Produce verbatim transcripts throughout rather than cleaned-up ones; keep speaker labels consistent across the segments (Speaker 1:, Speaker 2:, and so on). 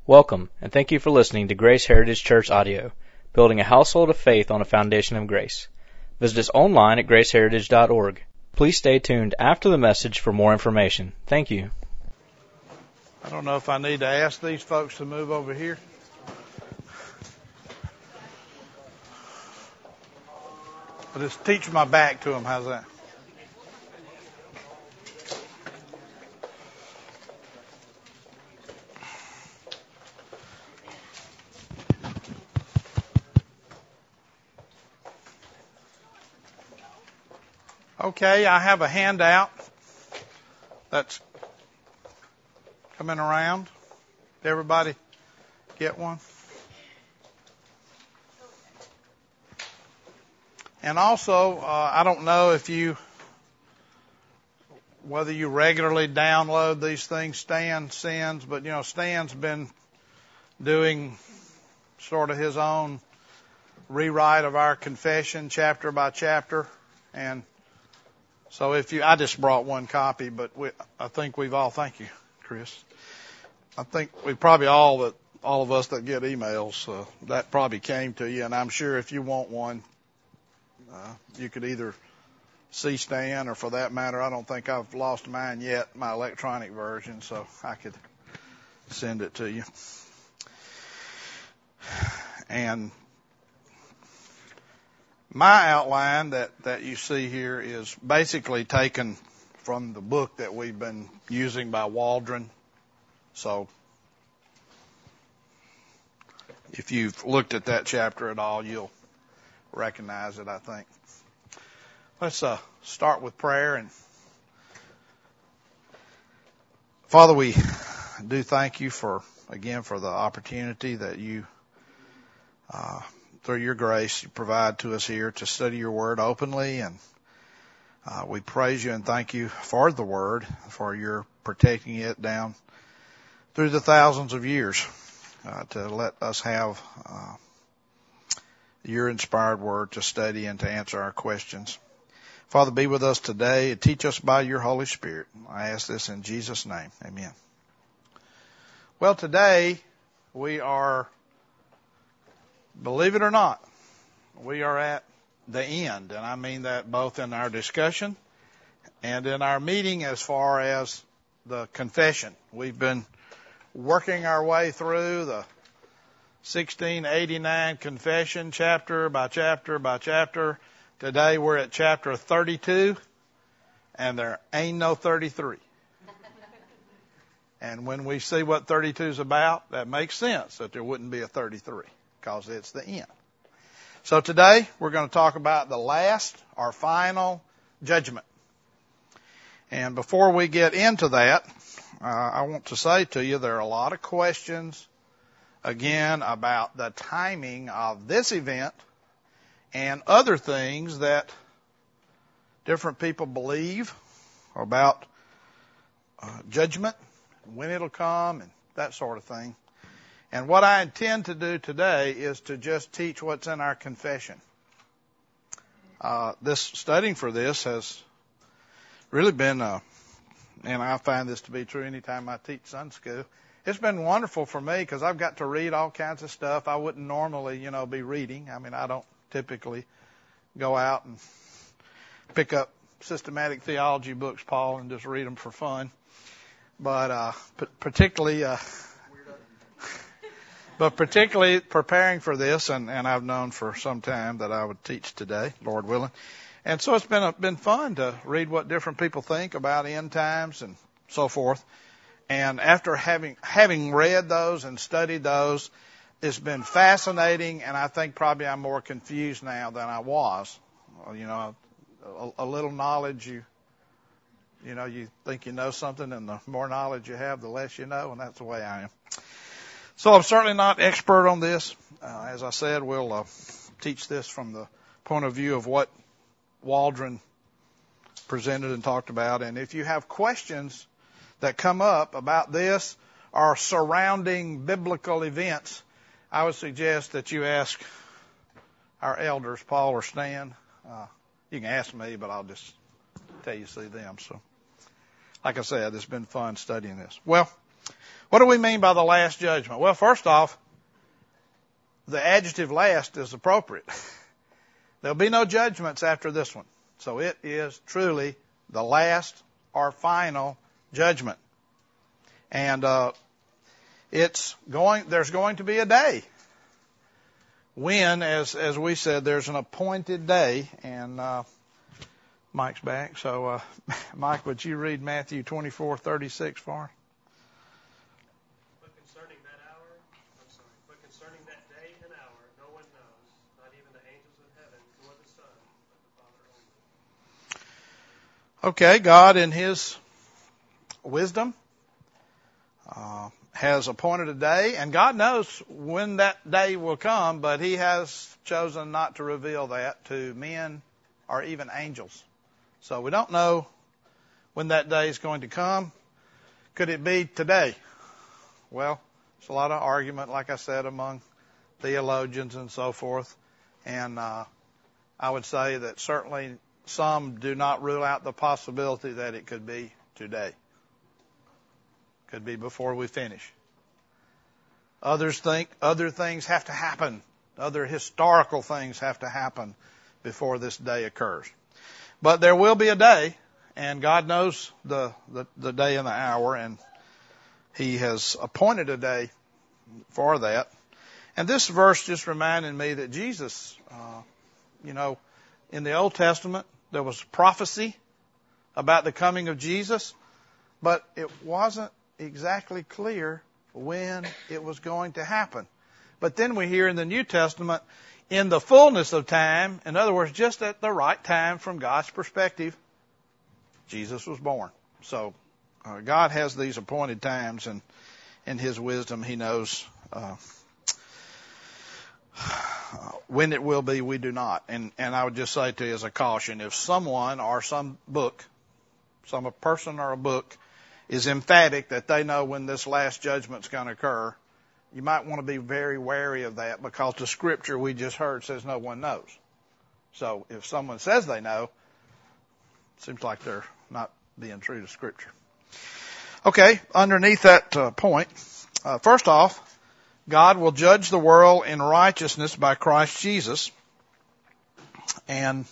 Speaker 1: Welcome, and thank you for listening to Grace Heritage Church Audio, building a household of faith on a foundation of grace. Visit us online at grace heritage dot org. Please stay tuned after the message for more information. Thank you.
Speaker 2: I don't know if I need to ask these folks to move over here. But just teach my back to them. How's that? Okay, I have a handout that's coming around. Did everybody get one? And also, uh, I don't know if you, whether you regularly download these things, Stan sends, but you know, Stan's been doing sort of his own rewrite of our confession chapter by chapter. And so if you, I just brought one copy, but we, I think we've all, thank you, Chris. I think we probably all that, all of us that get emails, uh, that probably came to you. And I'm sure if you want one, uh, you could either see Stan, or for that matter, I don't think I've lost mine yet, my electronic version, so I could send it to you. And my outline that, that you see here is basically taken from the book that we've been using by Waldron. So if you've looked at that chapter at all, you'll recognize it, I think. Let's uh, start with prayer. And Father, we do thank you for, again, for the opportunity that you uh through your grace, you provide to us here to study your word openly. And uh, we praise you and thank you for the word, for your protecting it down through the thousands of years uh, to let us have uh, your inspired word to study and to answer our questions. Father, be with us today and teach us by your Holy Spirit. I ask this in Jesus' name. Amen. Well, today we are, believe it or not, we are at the end, and I mean that both in our discussion and in our meeting as far as the confession. We've been working our way through the sixteen eighty-nine confession chapter by chapter by chapter. Today we're at chapter thirty-two, and there ain't no thirty-three. And when we see what thirty-two is about, that makes sense that there wouldn't be a thirty-three, because it's the end. So today we're going to talk about the last or final judgment. And before we get into that, uh, I want to say to you there are a lot of questions, again, about the timing of this event and other things that different people believe about uh, judgment, when it'll come, and that sort of thing. And what I intend to do today is to just teach what's in our confession. Uh, this studying for this has really been, uh, and I find this to be true anytime I teach Sunday school, it's been wonderful for me because I've got to read all kinds of stuff I wouldn't normally, you know, be reading. I mean, I don't typically go out and pick up systematic theology books, Paul, and just read them for fun. But uh, p- particularly... Uh, But particularly preparing for this, and, and I've known for some time that I would teach today, Lord willing. And so it's been a, been fun to read what different people think about end times and so forth. And after having having read those and studied those, it's been fascinating, and I think probably I'm more confused now than I was. You know, a, a little knowledge, you you know, you think you know something, and the more knowledge you have, the less you know, and that's the way I am. So I'm certainly not expert on this. Uh, as I said, we'll uh, teach this from the point of view of what Waldron presented and talked about. And if you have questions that come up about this or surrounding biblical events, I would suggest that you ask our elders, Paul or Stan. Uh, you can ask me, but I'll just tell you see them. So, like I said, it's been fun studying this. Well, What do we mean by the last judgment? Well, first off, the adjective last is appropriate. There'll be no judgments after this one. So it is truly the last or final judgment. And uh, it's going. There's going to be a day when, as as we said, there's an appointed day. And uh, Mike's back. So, uh, Mike, would you read Matthew twenty-four thirty-six for us?
Speaker 3: But concerning that hour, I'm sorry, but concerning that day and hour, no one knows, not even the angels in heaven, nor the Son, but the Father only.
Speaker 2: Okay, God in His wisdom uh, has appointed a day, and God knows when that day will come, but He has chosen not to reveal that to men or even angels. So we don't know when that day is going to come. Could it be today? Well, there's a lot of argument, like I said, among theologians and so forth. And uh, I would say that certainly some do not rule out the possibility that it could be today. Could be before we finish. Others think other things have to happen. Other historical things have to happen before this day occurs. But there will be a day, and God knows the, the, the day and the hour, and He has appointed a day for that. And this verse just reminded me that Jesus, uh, you know, in the Old Testament, there was prophecy about the coming of Jesus, but it wasn't exactly clear when it was going to happen. But then we hear in the New Testament, in the fullness of time, in other words, just at the right time from God's perspective, Jesus was born. So uh, God has these appointed times, and in His wisdom, He knows uh, when it will be. We do not. And and I would just say to you as a caution, if someone or some book, some a person or a book is emphatic that they know when this last judgment's going to occur, you might want to be very wary of that, because the scripture we just heard says no one knows. So if someone says they know, it seems like they're not being true to scripture. Okay, underneath that uh, point, uh, first off, God will judge the world in righteousness by Christ Jesus. And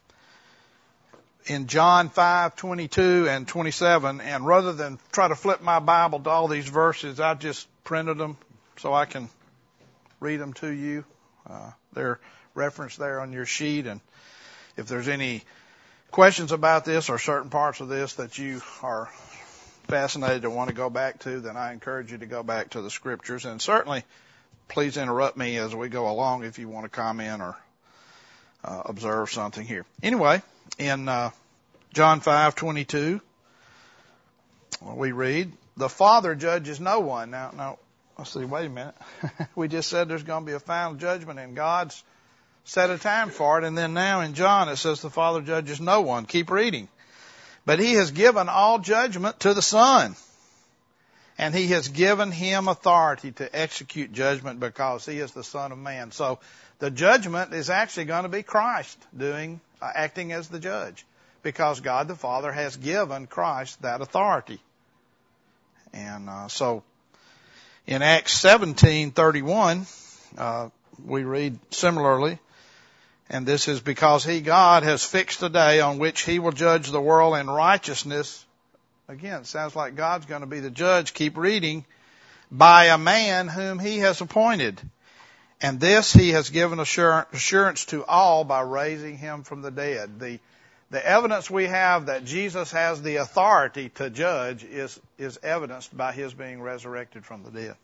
Speaker 2: in John five twenty-two and twenty-seven, and rather than try to flip my Bible to all these verses, I just printed them so I can read them to you. Uh, they're referenced there on your sheet. And if there's any questions about this or certain parts of this that you are fascinated and want to go back to, then I encourage you to go back to the scriptures. And certainly, please interrupt me as we go along if you want to comment or uh, observe something here. Anyway, in uh, John five twenty-two, we read, "The Father judges no one." Now, now, let's see, wait a minute. We just said there's going to be a final judgment, and God's set a time for it. And then now in John it says the Father judges no one. Keep reading. "But He has given all judgment to the Son, and He has given Him authority to execute judgment, because He is the Son of Man." So the judgment is actually going to be Christ doing, uh, acting as the judge, because God the Father has given Christ that authority. And uh, so in Acts seventeen thirty-one, uh, we read similarly, "And this is because He, God, has fixed a day on which He will judge the world in righteousness." Again, it sounds like God's going to be the judge. Keep reading. "By a man whom He has appointed. And this He has given assurance to all by raising Him from the dead." The, the evidence we have that Jesus has the authority to judge is, is evidenced by His being resurrected from the dead.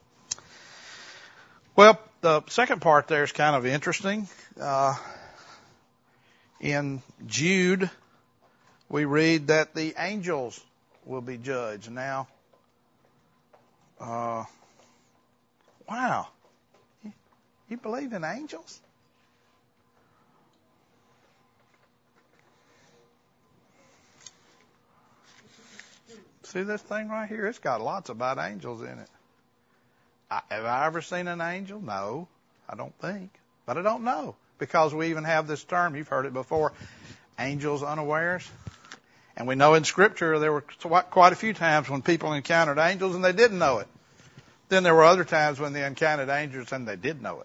Speaker 2: Well, the second part there is kind of interesting. Uh, in Jude, we read that the angels will be judged. Now, uh, wow. You believe in angels? See this thing right here? It's got lots about angels in it. I, have I ever seen an angel? No, I don't think. But I don't know, because we even have this term, you've heard it before, angels unawares. And we know in Scripture there were quite a few times when people encountered angels and they didn't know it. Then there were other times when they encountered angels and they did know it.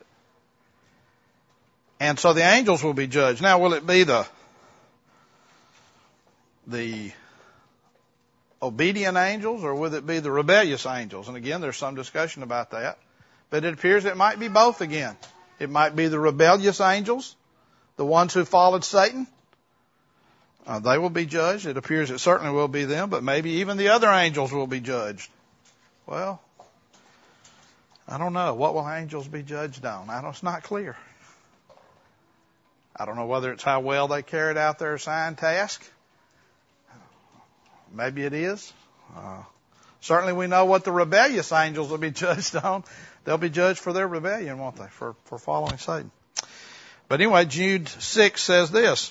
Speaker 2: And so the angels will be judged. Now, will it be the the obedient angels or will it be the rebellious angels? And again, there's some discussion about that. But it appears it might be both again. It might be the rebellious angels, the ones who followed Satan. Uh, they will be judged. It appears it certainly will be them, but maybe even the other angels will be judged. Well, I don't know. What will angels be judged on? I don't, it's not clear. I don't know whether it's how well they carried out their assigned task. Maybe it is. Uh, certainly we know what the rebellious angels will be judged on. They'll be judged for their rebellion, won't they, for, for following Satan. But anyway, Jude six says this.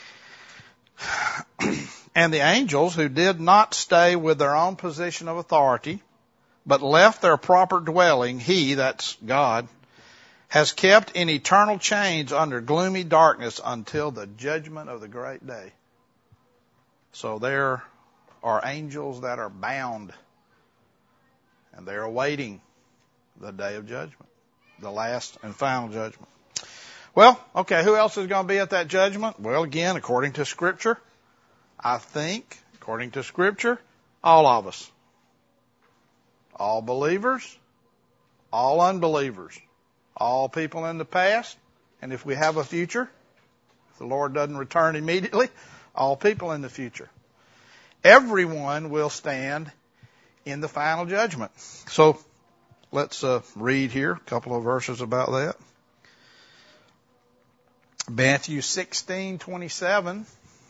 Speaker 2: And the angels who did not stay with their own position of authority, but left their proper dwelling, he, that's God, has kept in eternal chains under gloomy darkness until the judgment of the great day. So there are angels that are bound, and they're awaiting the day of judgment, the last and final judgment. Well, okay, who else is going to be at that judgment? Well, again, according to Scripture, I think, according to Scripture, all of us. All believers, all unbelievers, all people in the past, and if we have a future, if the Lord doesn't return immediately, all people in the future. Everyone will stand in the final judgment. So let's uh, read here a couple of verses about that. Matthew sixteen twenty-seven.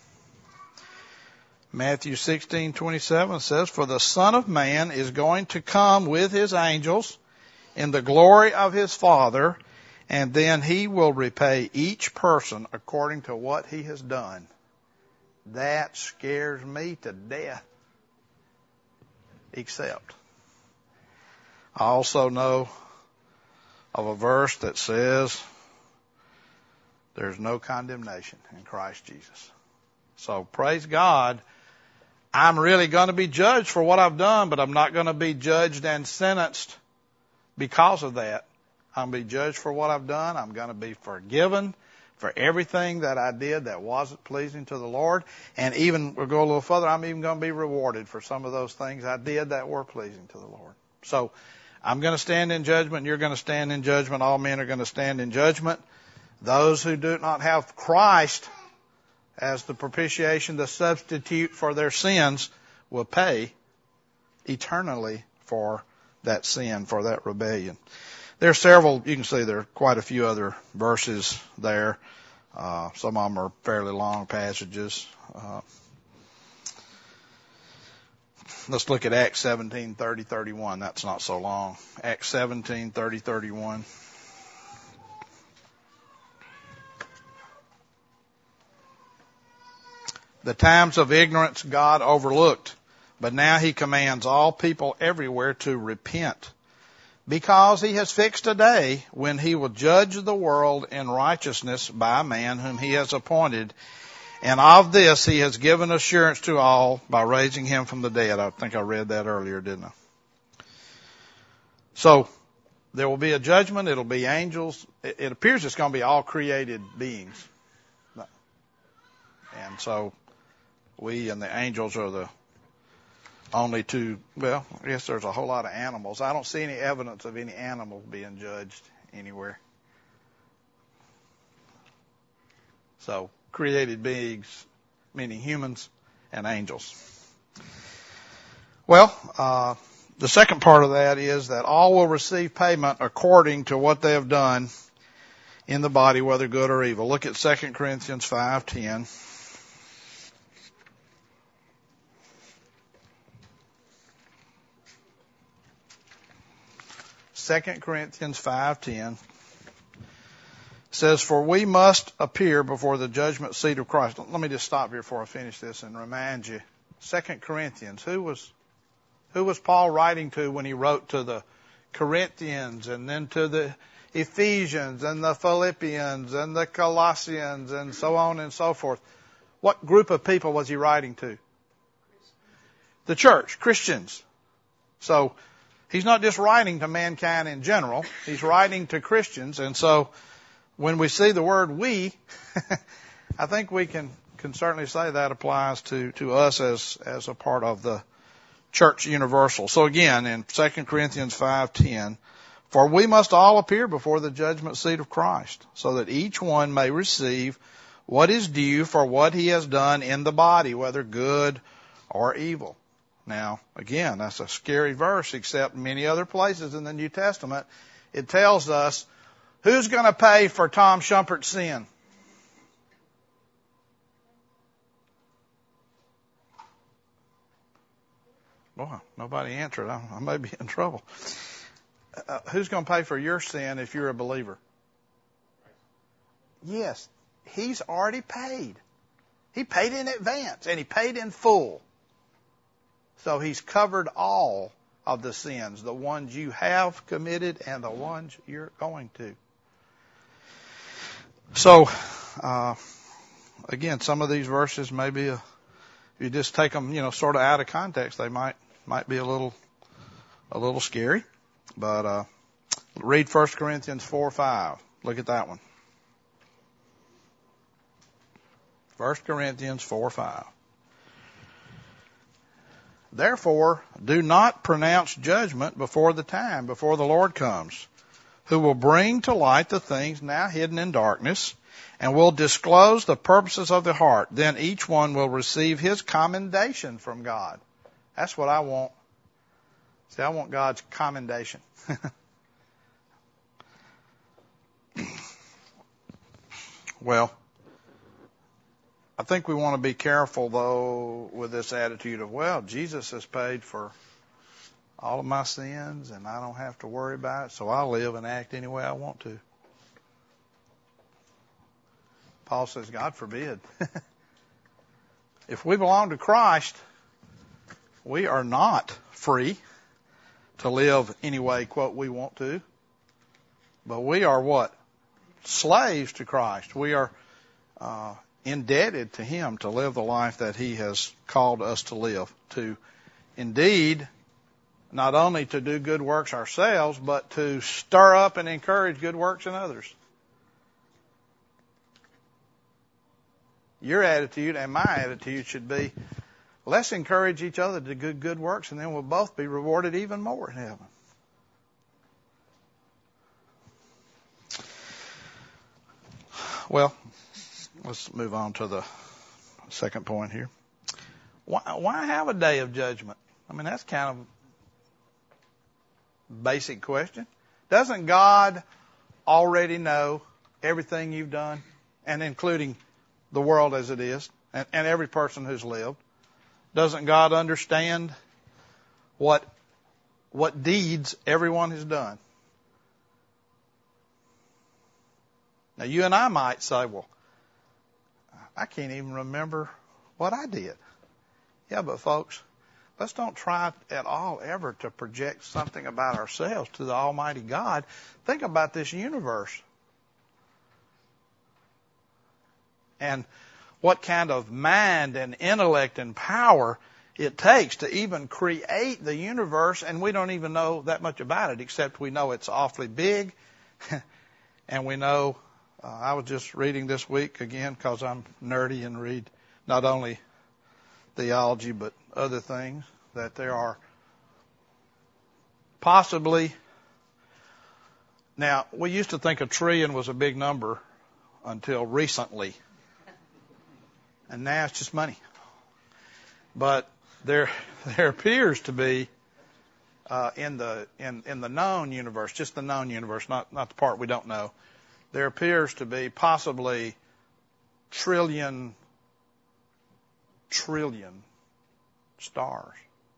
Speaker 2: Matthew sixteen twenty-seven says, "For the Son of Man is going to come with his angels in the glory of his Father, and then he will repay each person according to what he has done." That scares me to death. Except, I also know of a verse that says there's no condemnation in Christ Jesus. So praise God, I'm really going to be judged for what I've done, but I'm not going to be judged and sentenced because of that. I'm going to be judged for what I've done. I'm going to be forgiven for everything that I did that wasn't pleasing to the Lord. And even, we'll go a little further, I'm even going to be rewarded for some of those things I did that were pleasing to the Lord. So I'm going to stand in judgment. You're going to stand in judgment. All men are going to stand in judgment. Those who do not have Christ as the propitiation, the substitute for their sins, will pay eternally for that sin, for that rebellion. There are several, you can see there are quite a few other verses there. Uh, some of them are fairly long passages. Uh, let's look at Acts seventeen, thirty, thirty-one. That's not so long. Acts seventeen, thirty, thirty-one. The times of ignorance God overlooked, but now he commands all people everywhere to repent, because he has fixed a day when he will judge the world in righteousness by a man whom he has appointed. And of this he has given assurance to all by raising him from the dead. I think I read that earlier, didn't I? So there will be a judgment. It'll be angels. It appears it's going to be all created beings. And so we and the angels are the only two, well, I guess there's a whole lot of animals. I don't see any evidence of any animal being judged anywhere. So, created beings, meaning humans and angels. Well, uh, the second part of that is that all will receive payment according to what they have done in the body, whether good or evil. Look at Second Corinthians five ten. Second Corinthians five ten says, "For we must appear before the judgment seat of Christ." Let me just stop here before I finish this and remind you. Second Corinthians, who was who was Paul writing to when he wrote to the Corinthians and then to the Ephesians and the Philippians and the Colossians and so on and so forth? What group of people was he writing to? the church, Christians. So he's not just writing to mankind in general. He's writing to Christians. And so when we see the word we, I think we can, can certainly say that applies to, to us as, as a part of the church universal. So again, in Second Corinthians five ten, for we must all appear before the judgment seat of Christ, so that each one may receive what is due for what he has done in the body, whether good or evil. Now, again, that's a scary verse, except many other places in the New Testament, it tells us who's going to pay for Tom Shumpert's sin. Boy, nobody answered. I, I may be in trouble. Uh, who's going to pay for your sin if you're a believer? Yes, he's already paid. He paid in advance, and he paid in full. So he's covered all of the sins, the ones you have committed and the ones you're going to. So, uh, again, some of these verses maybe, uh, if you just take them, you know, sort of out of context, they might might be a little a little scary. But uh, read First Corinthians four five. Look at that one. First Corinthians four five. Therefore, do not pronounce judgment before the time, before the Lord comes, who will bring to light the things now hidden in darkness, and will disclose the purposes of the heart. Then each one will receive his commendation from God. That's what I want. See, I want God's commendation. Well, I think we want to be careful, though, with this attitude of, well, Jesus has paid for all of my sins, and I don't have to worry about it, so I'll live and act any way I want to. Paul says, God forbid. If we belong to Christ, we are not free to live any way, quote, we want to. But we are what? Slaves to Christ. We are uh, indebted to Him to live the life that He has called us to live. To indeed, not only to do good works ourselves, but to stir up and encourage good works in others. Your attitude and my attitude should be, let's encourage each other to do good works, and then we'll both be rewarded even more in heaven. Well, let's move on to the second point here. Why, why have a day of judgment? I mean, that's kind of a basic question. Doesn't God already know everything you've done, and including the world as it is, and, and every person who's lived? Doesn't God understand what what deeds everyone has done? Now, you and I might say, well, I can't even remember what I did. Yeah, but folks, let's don't try at all ever to project something about ourselves to the Almighty God. Think about this universe. And what kind of mind and intellect and power it takes to even create the universe, and we don't even know that much about it, except we know it's awfully big, and we know, uh, I was just reading this week, again, because I'm nerdy and read not only theology, but other things, that there are possibly, now, we used to think a trillion was a big number until recently. And now it's just money. But there, there appears to be uh, in the in in the known universe, just the known universe, not not the part we don't know. There appears to be possibly trillion trillion stars,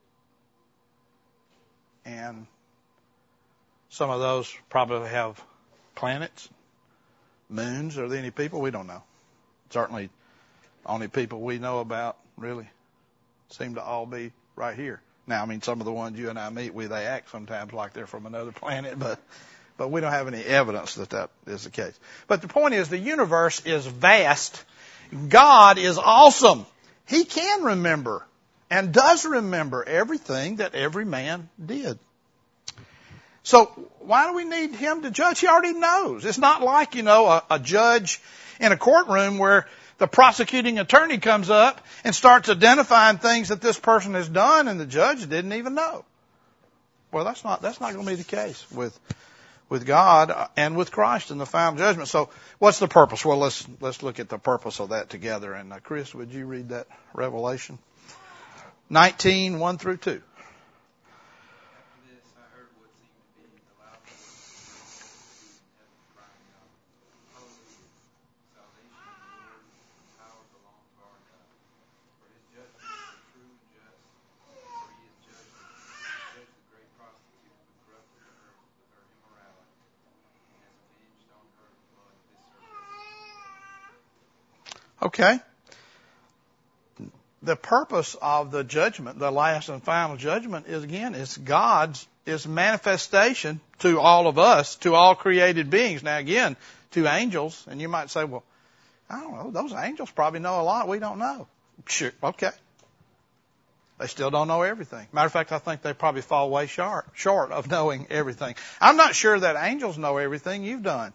Speaker 2: and some of those probably have planets, moons. Are there any people? We don't know. Certainly. Only people we know about really seem to all be right here. Now, I mean, some of the ones you and I meet with, they act sometimes like they're from another planet, but but we don't have any evidence that that is the case. But the point is, the universe is vast. God is awesome. He can remember and does remember everything that every man did. So why do we need him to judge? He already knows. It's not like, you know, a, a judge in a courtroom where the prosecuting attorney comes up and starts identifying things that this person has done and the judge didn't even know. Well, that's not, that's not going to be the case with, with God and with Christ in the final judgment. So what's the purpose? Well, let's, let's look at the purpose of that together. And uh, Chris, would you read that Revelation nineteen, one through two? Okay. The purpose of the judgment, the last and final judgment, is again, it's God's, it's manifestation to all of us, to all created beings. Now again, to angels, and you might say, well, I don't know, those angels probably know a lot we don't know. Sure, okay. They still don't know everything. Matter of fact, I think they probably fall way short, short of knowing everything. I'm not sure that angels know everything you've done.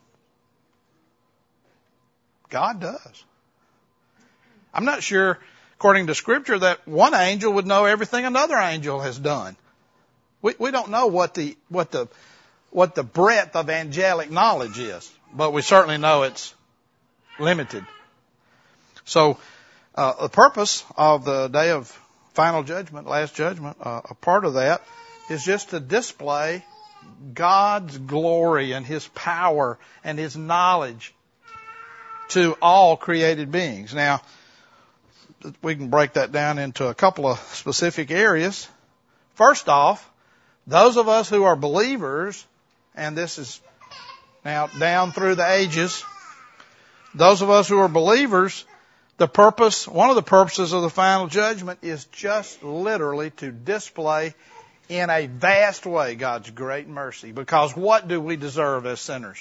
Speaker 2: God does. I'm not sure, according to Scripture, that one angel would know everything another angel has done. We, we don't know what the, what the, what the breadth of angelic knowledge is, but we certainly know it's limited. So, uh, the purpose of the day of final judgment, last judgment, uh, a part of that is just to display God's glory and His power and His knowledge to all created beings. Now, we can break that down into a couple of specific areas. First off, those of us who are believers, and this is now down through the ages, those of us who are believers, the purpose, one of the purposes of the final judgment is just literally to display in a vast way God's great mercy. Because what do we deserve as sinners?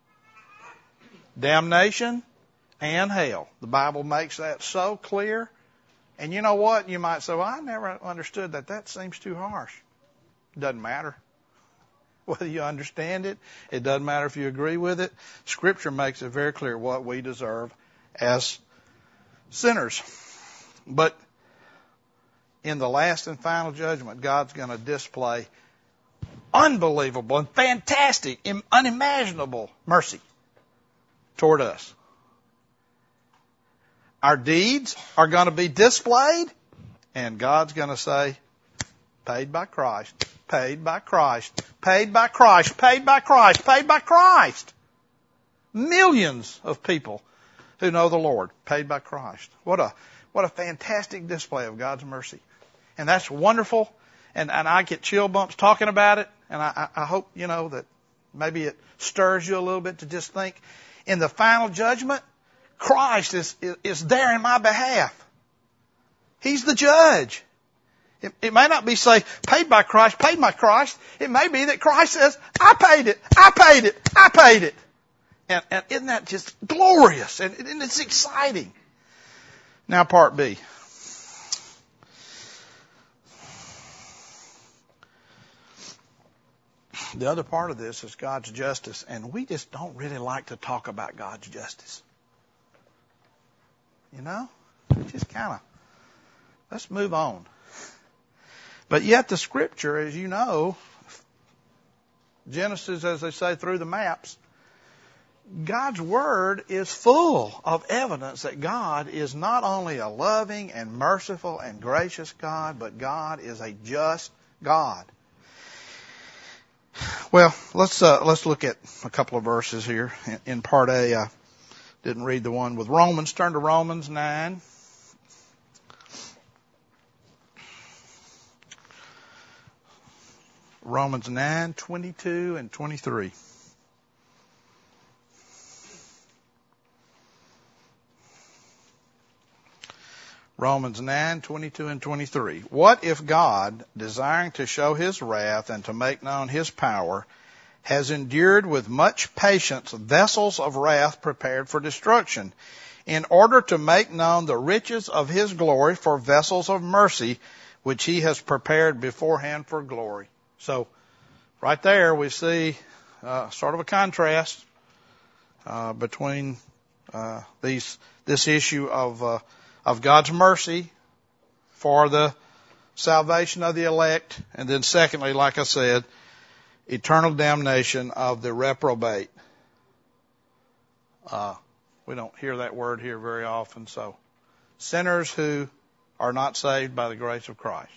Speaker 2: Damnation and hell. The Bible makes that so clear. And you know what? You might say, well, I never understood that. That seems too harsh. It doesn't matter whether you understand it. It doesn't matter if you agree with it. Scripture makes it very clear what we deserve as sinners. But in the last and final judgment, God's going to display unbelievable and fantastic, unimaginable mercy toward us. Our deeds are going to be displayed, and God's going to say, paid by Christ, paid by Christ, paid by Christ, paid by Christ, paid by Christ. Millions of people who know the Lord, paid by Christ. What a, what a fantastic display of God's mercy. And that's wonderful, and, and I get chill bumps talking about it, and I, I hope, you know, that maybe it stirs you a little bit to just think, in the final judgment, Christ is, is, is there in my behalf. He's the judge. It, it may not be, say, paid by Christ, paid by Christ. It may be that Christ says, I paid it, I paid it, I paid it. And, and isn't that just glorious? And, and it's exciting. Now, part B. The other part of this is God's justice, and we just don't really like to talk about God's justice. You know? Just kind of, let's move on. But yet the Scripture, as you know, Genesis, as they say, through the maps, God's Word is full of evidence that God is not only a loving and merciful and gracious God, but God is a just God. Well, let's uh, let's look at a couple of verses here in, in part A. I didn't read the one with Romans. Turn to Romans nine. Romans nine, twenty-two and twenty-three. Romans nine, twenty-two and twenty-three. What if God, desiring to show His wrath and to make known His power, has endured with much patience vessels of wrath prepared for destruction, in order to make known the riches of his glory for vessels of mercy, which he has prepared beforehand for glory. So, right there we see uh, sort of a contrast uh, between uh, these this issue of uh, of God's mercy for the salvation of the elect, and then secondly, like I said, eternal damnation of the reprobate. Uh, we don't hear that word here very often, so sinners who are not saved by the grace of Christ.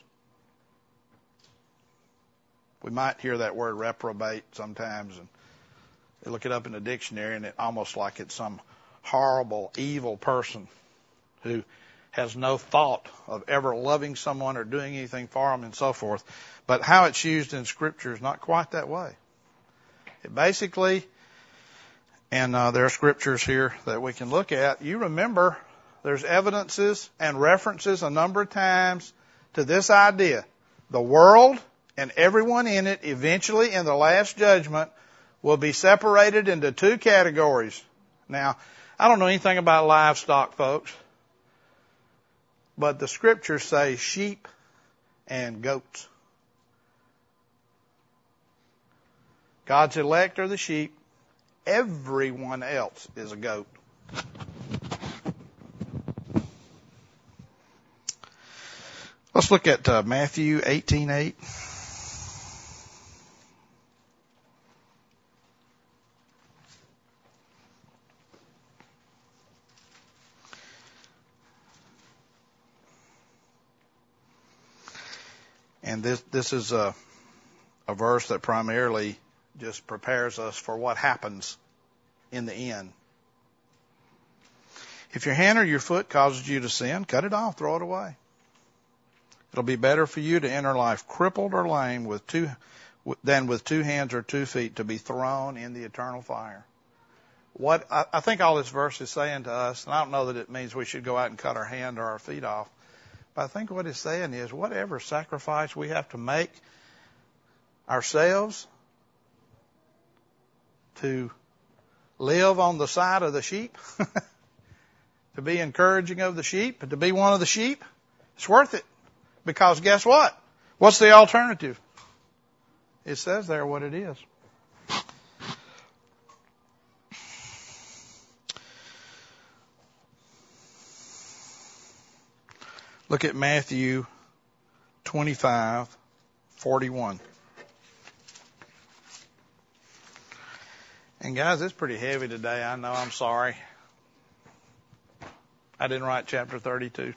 Speaker 2: We might hear that word reprobate sometimes, and you look it up in the dictionary, and it almost like it's some horrible, evil person who has no thought of ever loving someone or doing anything for them and so forth. But how it's used in Scripture is not quite that way. It basically, and uh, there are scriptures here that we can look at. You remember there's evidences and references a number of times to this idea. The world and everyone in it eventually in the last judgment will be separated into two categories. Now, I don't know anything about livestock, folks, but the scriptures say sheep and goats. God's elect are the sheep. Everyone else is a goat. Let's look at uh, Matthew eighteen eight. And this this is a, a verse that primarily just prepares us for what happens in the end. If your hand or your foot causes you to sin, cut it off, throw it away. It'll be better for you to enter life crippled or lame with two, than with two hands or two feet to be thrown in the eternal fire. What I, I think all this verse is saying to us, and I don't know that it means we should go out and cut our hand or our feet off, but I think what it's saying is whatever sacrifice we have to make ourselves to live on the side of the sheep, to be encouraging of the sheep, and to be one of the sheep, it's worth it. Because guess what? What's the alternative? It says there what it is. Look at Matthew twenty-five forty-one. And guys, it's pretty heavy today. I know. I'm sorry. I didn't write chapter thirty-two.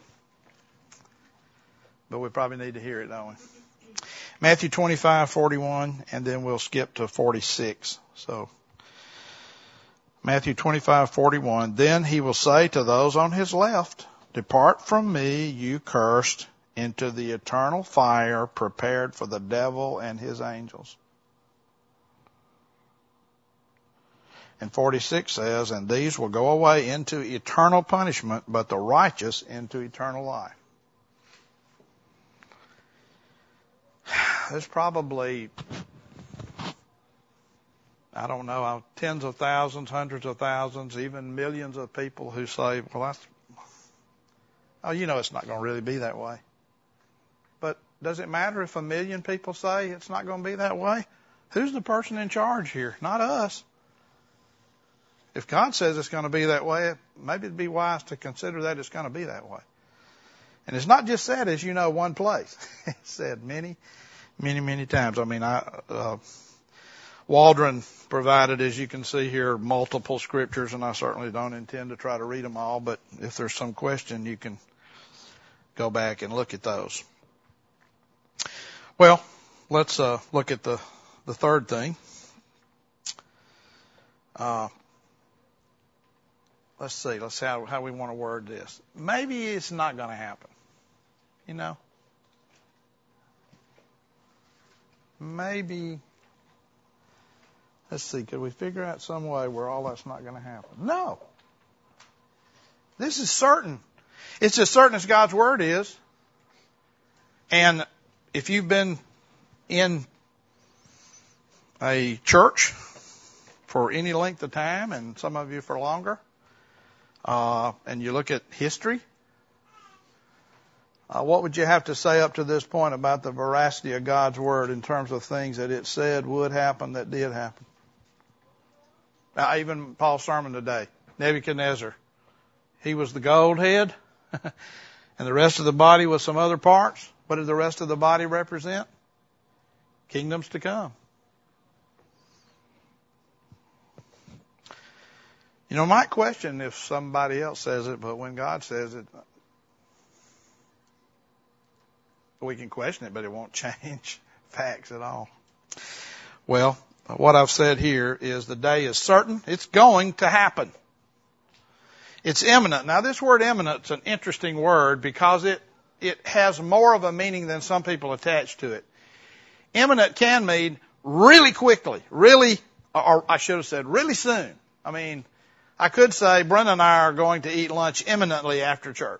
Speaker 2: But we probably need to hear it, don't we? Matthew twenty-five forty-one, and then we'll skip to forty-six. So, Matthew twenty-five forty-one. Then he will say to those on his left, "Depart from me, you cursed, into the eternal fire prepared for the devil and his angels." And forty-six says, "And these will go away into eternal punishment, but the righteous into eternal life." There's probably, I don't know, tens of thousands, hundreds of thousands, even millions of people who say, well, that's, oh, you know it's not going to really be that way. But does it matter if a million people say it's not going to be that way? Who's the person in charge here? Not us. If God says it's going to be that way, maybe it'd be wise to consider that it's going to be that way. And it's not just said, as you know, one place. It's said many, many, many times. I mean, I, uh, Waldron provided, as you can see here, multiple scriptures, and I certainly don't intend to try to read them all, but if there's some question, you can go back and look at those. Well, let's uh, look at the, the third thing. Uh, let's see, let's see how, how we want to word this. Maybe it's not going to happen. You know? Maybe, let's see, could we figure out some way where all that's not going to happen? No. This is certain. It's as certain as God's Word is. And if you've been in a church for any length of time, and some of you for longer, uh, and you look at history, uh, what would you have to say up to this point about the veracity of God's Word in terms of things that it said would happen that did happen? Now, even Paul's sermon today, Nebuchadnezzar, he was the gold head, and the rest of the body was some other parts. What did the rest of the body represent? Kingdoms to come. You know, might question if somebody else says it, but when God says it, we can question it, but it won't change facts at all. Well, what I've said here is the day is certain. It's going to happen. It's imminent. Now, this word imminent is an interesting word because it, it has more of a meaning than some people attach to it. Imminent can mean really quickly, really, or I should have said really soon. I mean, I could say Brenda and I are going to eat lunch imminently after church.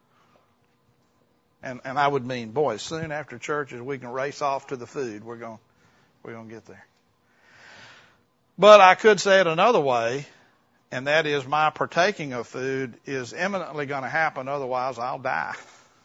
Speaker 2: And, and I would mean, boy, as soon after church as we can race off to the food, we're going, we're going to get there. But I could say it another way, and that is my partaking of food is imminently going to happen, otherwise I'll die.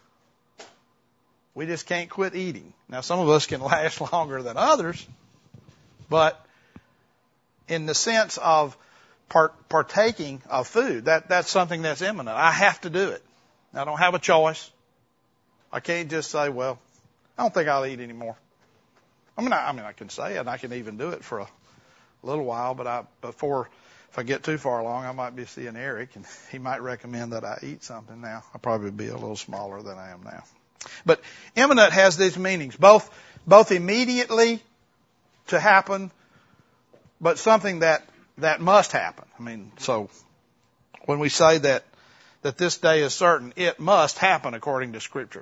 Speaker 2: We just can't quit eating. Now, some of us can last longer than others, but in the sense of part, partaking of food, that, that's something that's imminent. I have to do it. I don't have a choice. I can't just say, well, I don't think I'll eat anymore. I mean, I, I mean, I can say it, and I can even do it for a little while, but I, before, if I get too far along, I might be seeing Eric, and he might recommend that I eat something now. I'll probably be a little smaller than I am now. But imminent has these meanings, both, both immediately to happen, but something that, that must happen. I mean, so when we say that, that this day is certain, it must happen according to Scripture.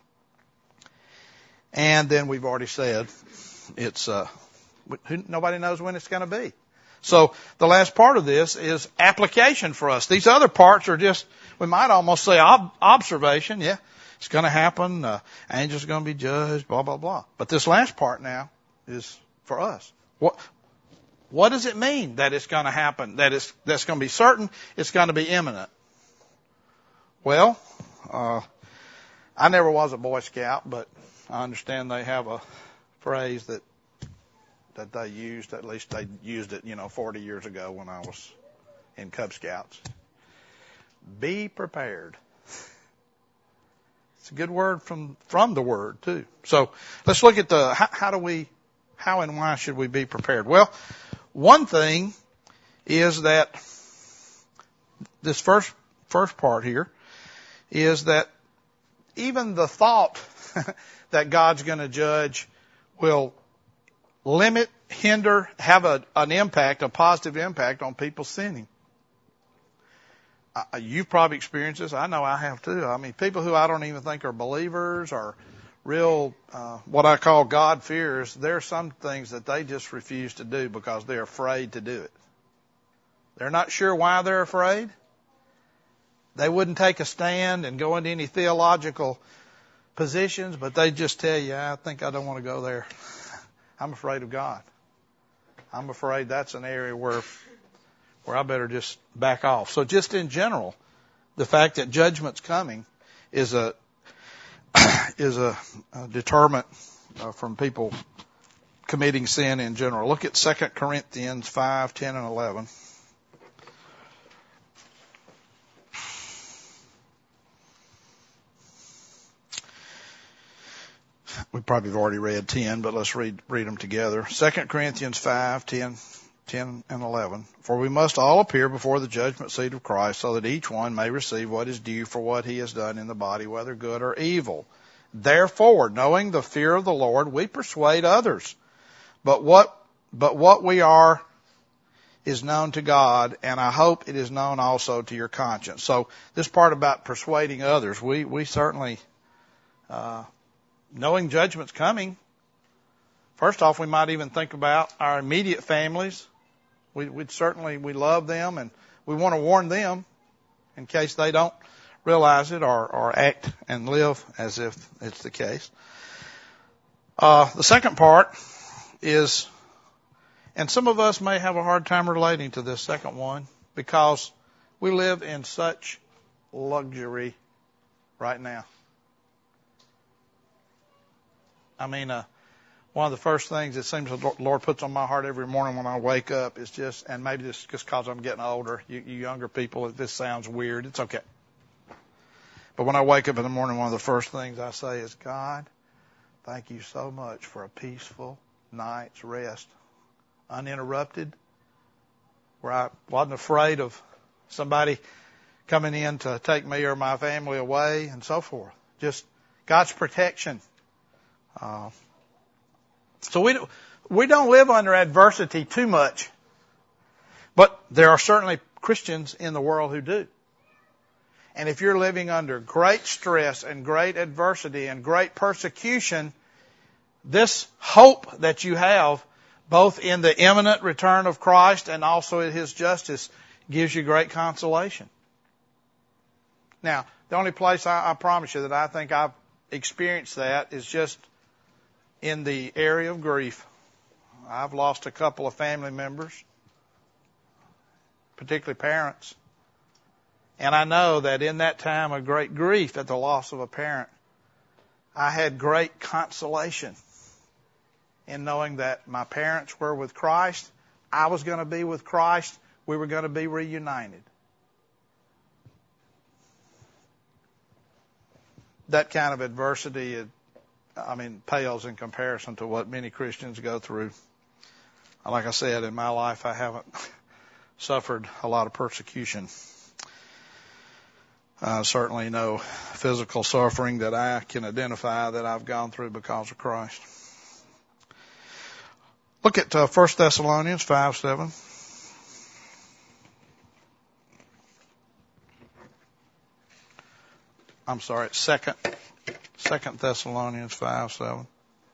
Speaker 2: And then we've already said it's, uh, nobody knows when it's going to be. So the last part of this is application for us. These other parts are just, we might almost say ob- observation. Yeah, it's going to happen. Uh, angels are going to be judged, blah, blah, blah. But this last part now is for us. What, what does it mean that it's going to happen, that it's, that's going to be certain, it's going to be imminent? Well, uh, I never was a Boy Scout, but I understand they have a phrase that that they used, at least they used it, you know, forty years ago when I was in Cub Scouts. Be prepared. It's a good word from, from the Word, too. So let's look at the, how, how do we, how and why should we be prepared? Well, one thing is that this first, first part here is that even the thought that God's going to judge will limit, hinder, have a, an impact, a positive impact on people sinning. Uh, you've probably experienced this. I know I have too. I mean, people who I don't even think are believers or real, uh, what I call God-fearers, there are some things that they just refuse to do because they're afraid to do it. They're not sure why they're afraid. They wouldn't take a stand and go into any theological positions, but they just tell you, I think I don't want to go there. I'm afraid of God. I'm afraid that's an area where where I better just back off. So just in general, the fact that judgment's coming is a is a, a deterrent uh, from people committing sin in general. Look at Second Corinthians five, ten, and eleven. We probably have already read ten, but let's read read them together. Second Corinthians five, ten, ten, and eleven. For we must all appear before the judgment seat of Christ, so that each one may receive what is due for what he has done in the body, whether good or evil. Therefore, knowing the fear of the Lord, we persuade others. But what but what we are is known to God, and I hope it is known also to your conscience. So this part about persuading others, we we certainly uh knowing judgment's coming. First off, we might even think about our immediate families. We, we'd certainly, we love them and we want to warn them in case they don't realize it or, or act and live as if it's the case. Uh, the second part is, and some of us may have a hard time relating to this second one because We live in such luxury right now. I mean, uh, one of the first things it seems the Lord puts on my heart every morning when I wake up is just, and maybe this is just because I'm getting older, you, you younger people, if this sounds weird, it's okay. But when I wake up in the morning, one of the first things I say is, God, thank you so much for a peaceful night's rest, uninterrupted, where I wasn't afraid of somebody coming in to take me or my family away and so forth. Just God's protection. Uh, so we we don't live under adversity too much, but there are certainly Christians in the world who do. And if you're living under great stress and great adversity and great persecution, this hope that you have, both in the imminent return of Christ and also in His justice, gives you great consolation. Now, the only place I, I promise you that I think I've experienced that is just in the area of grief. I've lost a couple of family members, particularly parents. And I know that in that time of great grief at the loss of a parent, I had great consolation in knowing that my parents were with Christ, I was going to be with Christ, we were going to be reunited. That kind of adversity, I mean, pales in comparison to what many Christians go through. Like I said, in my life, I haven't suffered a lot of persecution. Uh, certainly no physical suffering that I can identify that I've gone through because of Christ. Look at uh, First Thessalonians five seven. I'm sorry, it's second, Second Thessalonians five seven.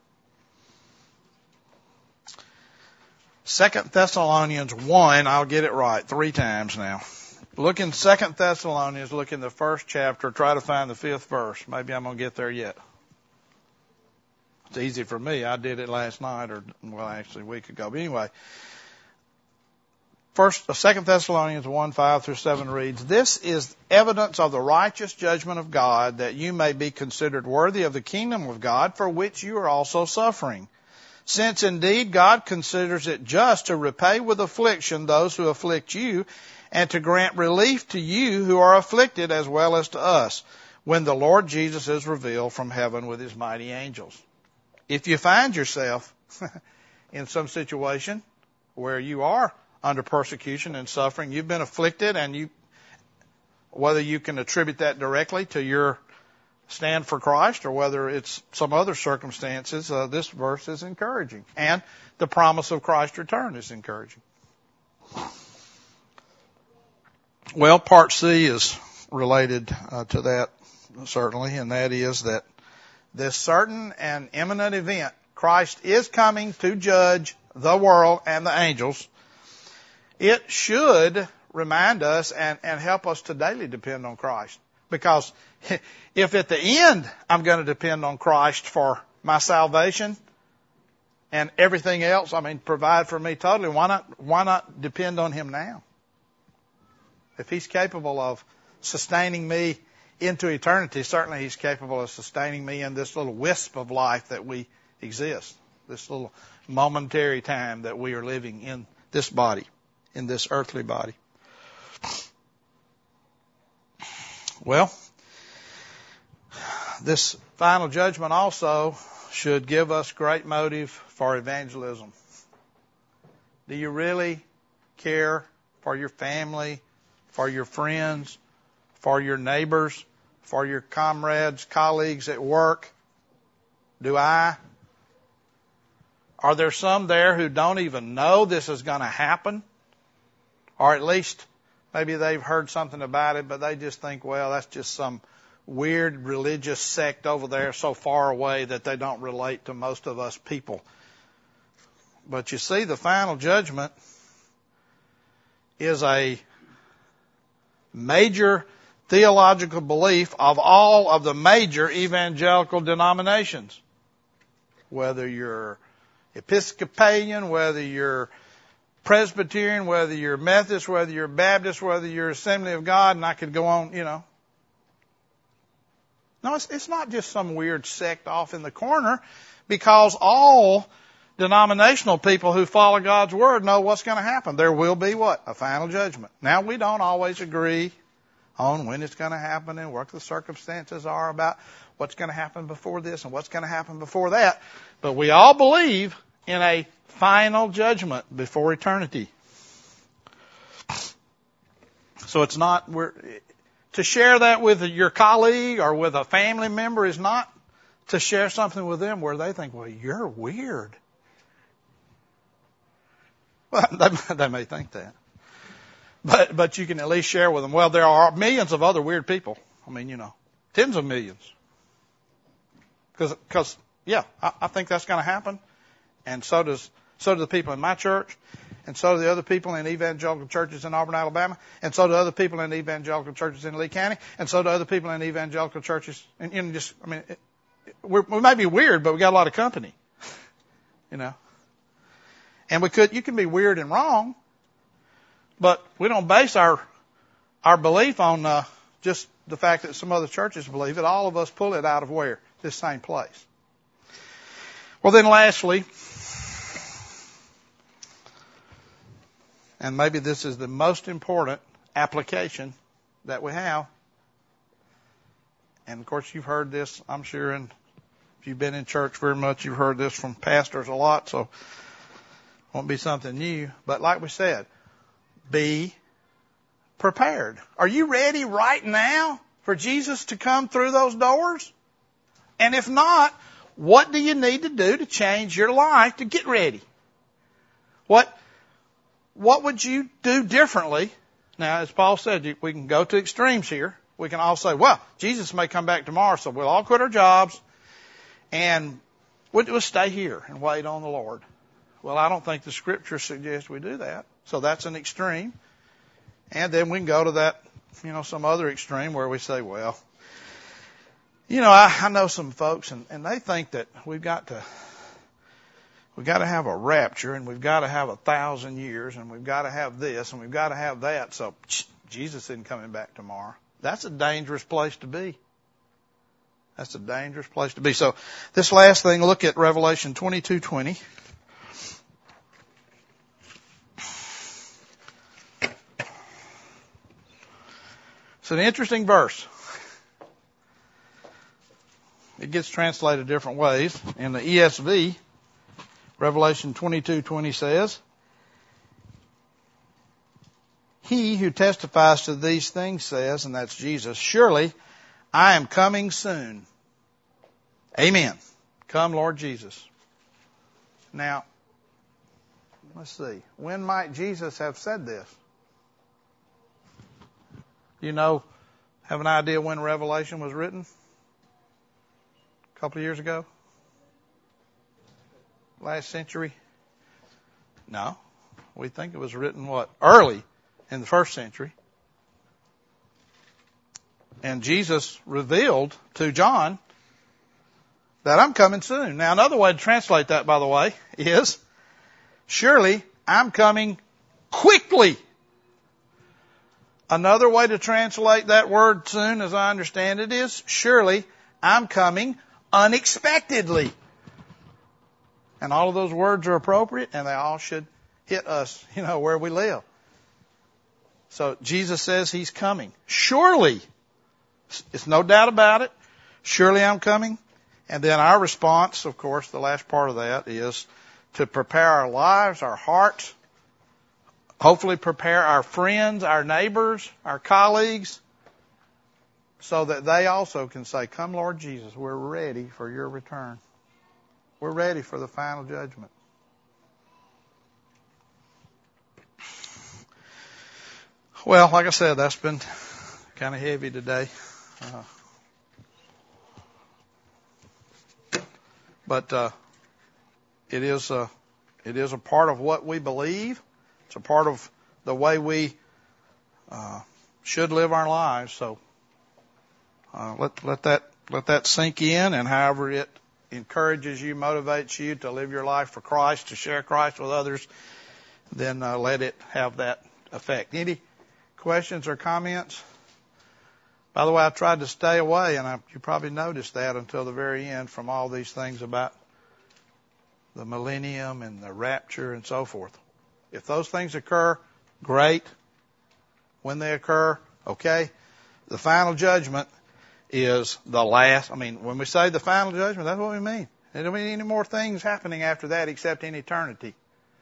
Speaker 2: Second Thessalonians one, I'll get it right three times now. Look in Second Thessalonians, look in the first chapter, try to find the fifth verse. Maybe I'm going to get there yet. It's easy for me. I did it last night, or, well, actually a week ago. But anyway, First, Second Thessalonians one, five through seven reads, "This is evidence of the righteous judgment of God, that you may be considered worthy of the kingdom of God, for which you are also suffering. Since indeed God considers it just to repay with affliction those who afflict you, and to grant relief to you who are afflicted as well as to us, when the Lord Jesus is revealed from heaven with His mighty angels." If you find yourself in some situation where you are under persecution and suffering, you've been afflicted, and you, whether you can attribute that directly to your stand for Christ or whether it's some other circumstances, uh, this verse is encouraging. And the promise of Christ's return is encouraging. Well, part C is related uh, to that, certainly, and that is that this certain and imminent event, Christ is coming to judge the world and the angels. It should remind us and, and help us to daily depend on Christ. Because if at the end I'm going to depend on Christ for my salvation and everything else, I mean, provide for me totally, why not, why not depend on Him now? If He's capable of sustaining me into eternity, certainly He's capable of sustaining me in this little wisp of life that we exist, this little momentary time that we are living in this body, in this earthly body. Well, this final judgment also should give us great motive for evangelism. Do you really care for your family, for your friends, for your neighbors, for your comrades, colleagues at work? Do I? Are there some there who don't even know this is going to happen? Or at least maybe they've heard something about it, but they just think, well, that's just some weird religious sect over there so far away that they don't relate to most of us people. But you see, the final judgment is a major theological belief of all of the major evangelical denominations. Whether you're Episcopalian, whether you're Presbyterian, whether you're Methodist, whether you're Baptist, whether you're Assembly of God, and I could go on, you know. No, it's, it's not just some weird sect off in the corner, because all denominational people who follow God's Word know what's going to happen. There will be what? A final judgment. Now, we don't always agree on when it's going to happen and what the circumstances are about what's going to happen before this and what's going to happen before that. But we all believe in a final judgment before eternity. So it's not, we're, to share that with your colleague or with a family member is not to share something with them where they think, well, you're weird. Well, they, they may think that. But, but you can at least share with them, well, there are millions of other weird people. I mean, you know, tens of millions. Because, because, yeah, I, I think that's going to happen. And so does, so do the people in my church. And so do the other people in evangelical churches in Auburn, Alabama. And so do other people in evangelical churches in Lee County. And so do other people in evangelical churches. And, you know, just, I mean, it, we're, we may be weird, but we got a lot of company. You know. And we could, you can be weird and wrong, but we don't base our, our belief on, uh, just the fact that some other churches believe it. All of us pull it out of where? This same place. Well, then lastly, and maybe this is the most important application that we have, and of course you've heard this, I'm sure, and if you've been in church very much, you've heard this from pastors a lot, so it won't be something new. But like we said, be prepared. Are you ready right now for Jesus to come through those doors? And if not, what do you need to do to change your life to get ready? What, what would you do differently? Now, as Paul said, we can go to extremes here. We can all say, well, Jesus may come back tomorrow, so we'll all quit our jobs and we'll stay here and wait on the Lord. Well, I don't think the Scripture suggests we do that. So that's an extreme. And then we can go to that, you know, some other extreme where we say, well, you know, I, I know some folks and, and they think that we've got to, we've got to have a rapture and we've got to have a thousand years and we've got to have this and we've got to have that. So Jesus isn't coming back tomorrow. That's a dangerous place to be. That's a dangerous place to be. So this last thing, look at Revelation twenty-two twenty. It's an interesting verse. It gets translated different ways. In the E S V, Revelation twenty-two twenty says, He who testifies to these things says, and that's Jesus, surely I am coming soon. Amen. Come, Lord Jesus. Now, let's see. When might Jesus have said this? You know, have an idea when Revelation was written? A couple of years ago? Last century? No. We think it was written, what? Early in the first century. And Jesus revealed to John that I'm coming soon. Now, another way to translate that, by the way, is, surely I'm coming quickly. Another way to translate that word soon, as I understand it, is, surely I'm coming unexpectedly. And all of those words are appropriate, and they all should hit us, you know, where we live. So Jesus says He's coming. Surely, it's no doubt about it, surely I'm coming. And then our response, of course, the last part of that is to prepare our lives, our hearts, hopefully prepare our friends, our neighbors, our colleagues, so that they also can say, come, Lord Jesus, we're ready for your return. We're ready for the final judgment. Well, like I said, that's been kind of heavy today. Uh, but uh, it is a, it is a part of what we believe. It's a part of the way we uh, should live our lives. So uh, let let that let that sink in, and however it encourages you, motivates you to live your life for Christ, to share Christ with others, then uh, let it have that effect. Any questions or comments? By the way, I tried to stay away, and I, you probably noticed that until the very end, from all these things about the millennium and the rapture and so forth. If those things occur, great. When they occur, okay. The final judgment is the last. I mean, when we say the final judgment, that's what we mean. There don't mean any more things happening after that except in eternity.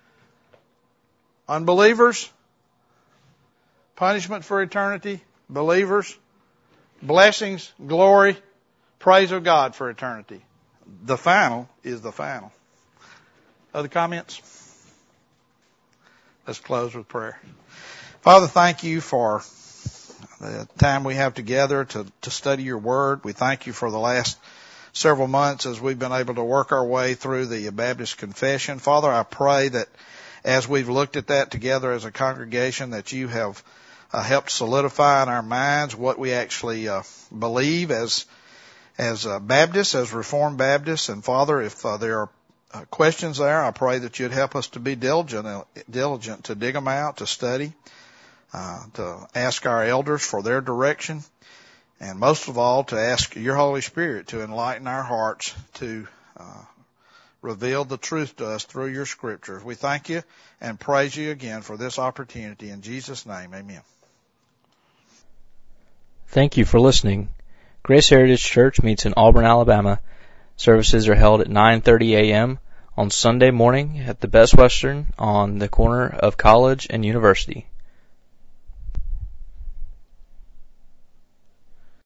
Speaker 2: Unbelievers, punishment for eternity. Believers, blessings, glory, praise of God for eternity. The final is the final. Other comments? Let's close with prayer. Father, thank you for the time we have together to, to study your word. We thank you for the last several months as we've been able to work our way through the Baptist Confession. Father, I pray that as we've looked at that together as a congregation, that you have uh, helped solidify in our minds what we actually uh, believe as as uh, Baptists, as Reformed Baptists. And Father, if uh, there are uh, questions there, I pray that you'd help us to be diligent, uh, diligent to dig them out, to study, uh, to ask our elders for their direction, and most of all, to ask your Holy Spirit to enlighten our hearts to uh, reveal the truth to us through your scriptures. We thank you and praise you again for this opportunity. In Jesus' name, amen.
Speaker 1: Thank you for listening. Grace Heritage Church meets in Auburn, Alabama. Services are held at nine thirty a.m. on Sunday morning at the Best Western on the corner of College and University.